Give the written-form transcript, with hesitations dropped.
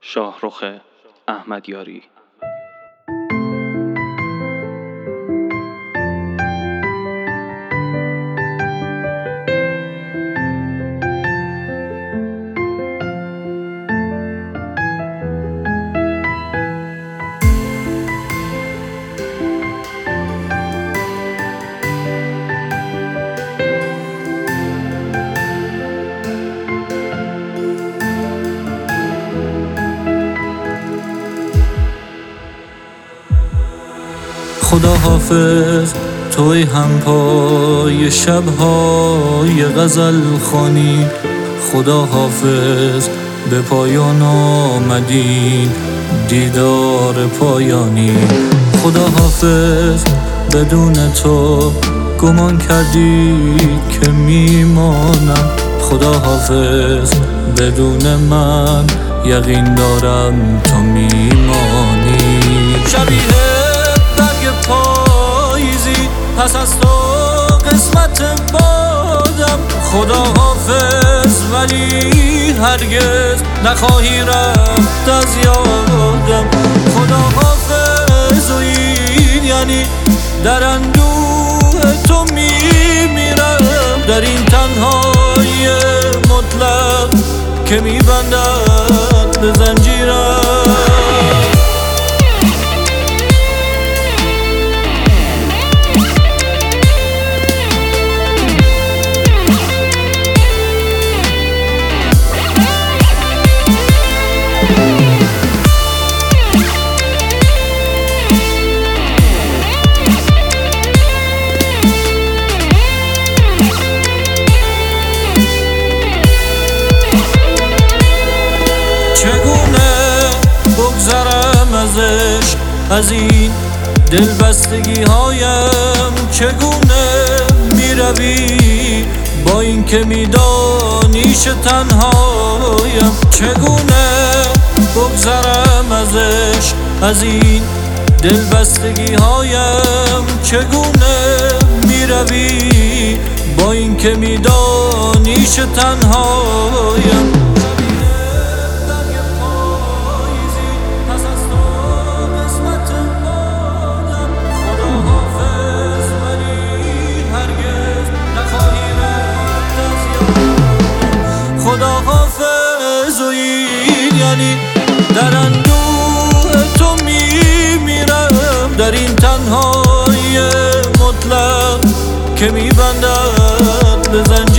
شاهرخ احمدیاری. خدا حافظ توی هم پای شب‌های غزل خوانی، خدا حافظ به پایان آمدین دیدار پایانی. خدا حافظ بدون تو گمان کردی که میمانم، خدا حافظ بدون من یقین دارم تو میمانی. شبیه پاییزی پس از تو قسمت بادم، خدا حافظ ولی هرگز نخواهی رفت از یادم. خدا حافظ و این یعنی در اندوه تو میمیرم، در این تنهایی مطلق که میبندد به زنجیرم. چگونه بگذرم ازش از این دلبستگی هایم، چگونه میروی با این که میدانی چه تنهایم. چگونه بگذرم ازش از این دلبستگی هایم، چگونه میروی با این که میدانی چه تنهایم. خدا حافظ و این یعنی در اندوه تو میمیرم، در این تنهایی مطلق که میبندد به زنجیر.